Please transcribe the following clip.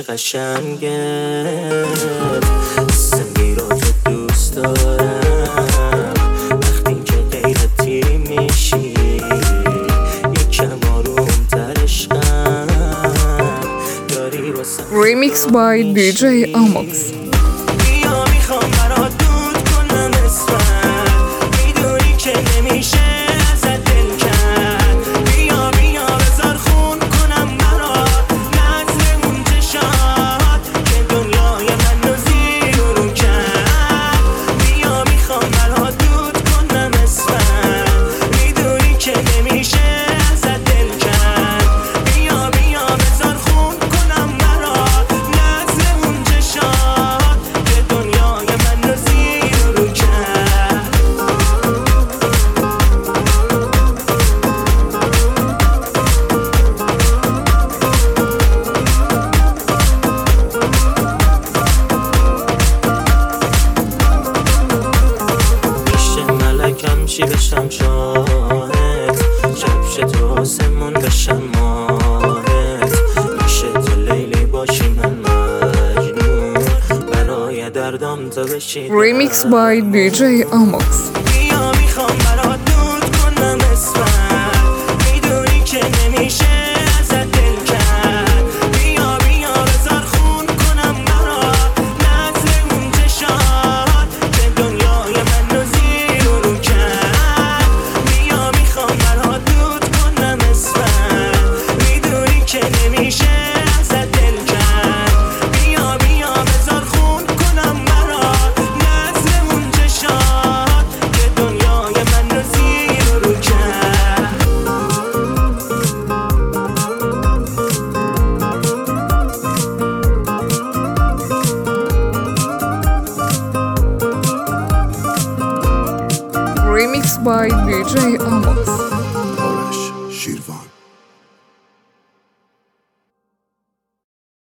قشنگت زندگی رو تو دوست دارم وقتی که غیرتی میشی یکم آرومتر عشقم داری واسم Remix by DJ Amox. بیا میخوام برات دود کنم اسمم میدونی که نمیشه ازت دل کرد بیا بذار خون کنم برات نظر اون چشات که دنیای من رو زیر و رو کرد بیا میخوام برات دود کنم اسمم میدونی که نمیشه ازت دل کرد بیا بذار خون کنم برات نظر اون چشات که دنیای من رو زیر و رو کرد میشه ملکم چی بشم شاهد شبش تو آسمون بشم ماهت میشه تو لیلی باشی من مجنون برای دردم تو بشی Remix by DJ Amox. بیا میخوام برات دود کنم اسمم میدونی که نمیشه ازت دل کرد بیا بذار خون کنم برات نظر اون چشات که دنیای من رو زیر و رو کرد بیا میخوام برات دود کنم اسمم میدونی که نمیشه ازت دل کرد بیا بذار خون کنم برات نظر اون چشات که دنیای من رو زیر و رو کرد Remix by DJ Amox.